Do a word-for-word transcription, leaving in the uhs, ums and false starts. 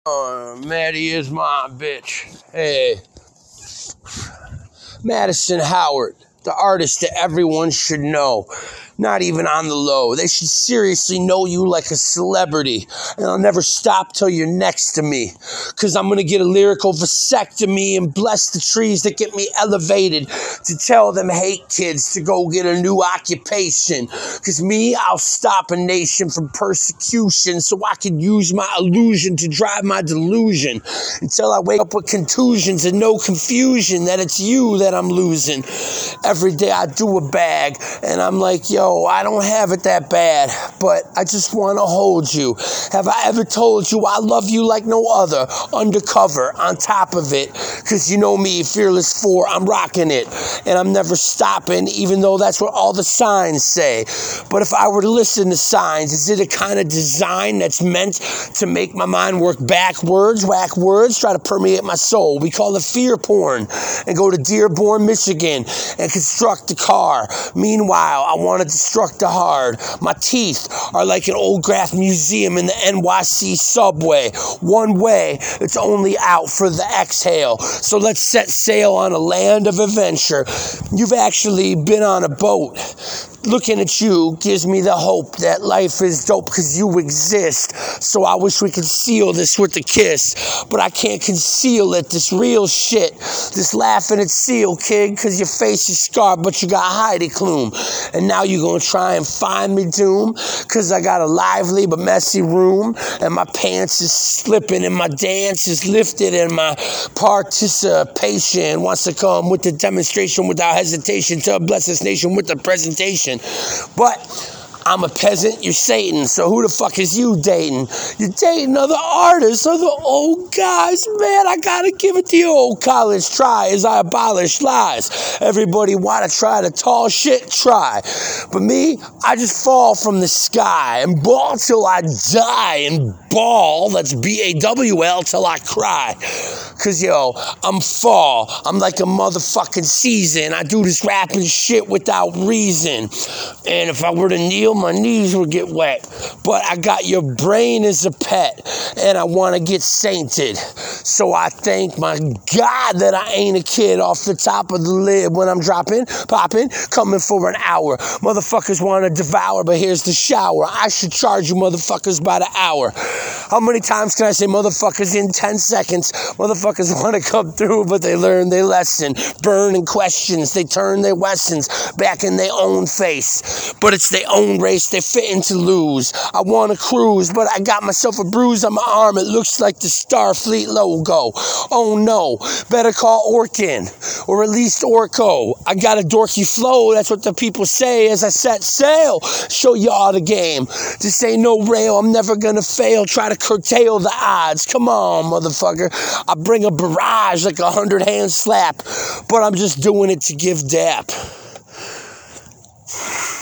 Uh, Maddie is my bitch. Hey, Madison Howard, the artist that everyone should know. Not even on the low. They should seriously know you like a celebrity. And I'll never stop till you're next to me. Because I'm going to get a lyrical vasectomy and bless the trees that get me elevated to tell them hate kids to go get a new occupation. Because me, I'll stop a nation from persecution so I can use my illusion to drive my delusion until I wake up with contusions and no confusion that it's you that I'm losing. Every day I do a bag and I'm like, yo, I don't have it that bad, but I just want to hold you. Have I ever told you I love you like no other? Undercover, on top of it, because you know me, Fearless four, I'm rocking it, and I'm never stopping, even though that's what all the signs say. But if I were to listen to signs, is it a kind of design that's meant to make my mind work backwards, whack words, try to permeate my soul? We call it fear porn, and go to Dearborn, Michigan, and construct a car. Meanwhile, I want to destruct the hard. My teeth are like an old graph museum in the N Y C subway. One way, it's only out for the exhale. So let's set sail on a land of adventure. You've actually been on a boat. Looking at you gives me the hope that life is dope because you exist. So I wish we could seal this with a kiss. But I can't conceal it, this real shit. This laughing at seal, kid, because your face is scarred, but you got Heidi Klum. And now you're going to try and find me doom because I got a lively but messy room. And my pants is slipping and my dance is lifted and my participation wants to come with the demonstration without hesitation to bless this nation with the presentation. But I'm a peasant, you're Satan, so who the fuck is you dating? You're dating other artists, other old guys. Man, I gotta give it the old college try as I abolish lies. Everybody wanna try the tall shit, try. But me, I just fall from the sky and ball till I die and ball, that's B A W L, till I cry. Cause yo, I'm fall, I'm like a motherfucking season. I do this rapping shit without reason. And if I were to kneel, my knees would get wet. But I got your brain as a pet, and I want to get sainted. So I thank my God that I ain't a kid off the top of the lid when I'm dropping, popping, coming for an hour. Motherfuckers want to devour, but here's the shower. I should charge you motherfuckers by the hour. How many times can I say motherfuckers in ten seconds? Motherfuckers want to come through, but they learn their lesson. Burning questions, they turn their Wessons back in their own face. But it's their own race they fitting to lose. I want to cruise, but I got myself a bruise on my arm. It looks like the Starfleet logo. Oh no, better call Orkin, or at least Orko. I got a dorky flow, that's what the people say as I set sail. Show y'all the game. This ain't no rail, I'm never gonna fail. Try to curtail the odds. Come on, motherfucker. I bring a barrage like a hundred hand slap, but I'm just doing it to give dap.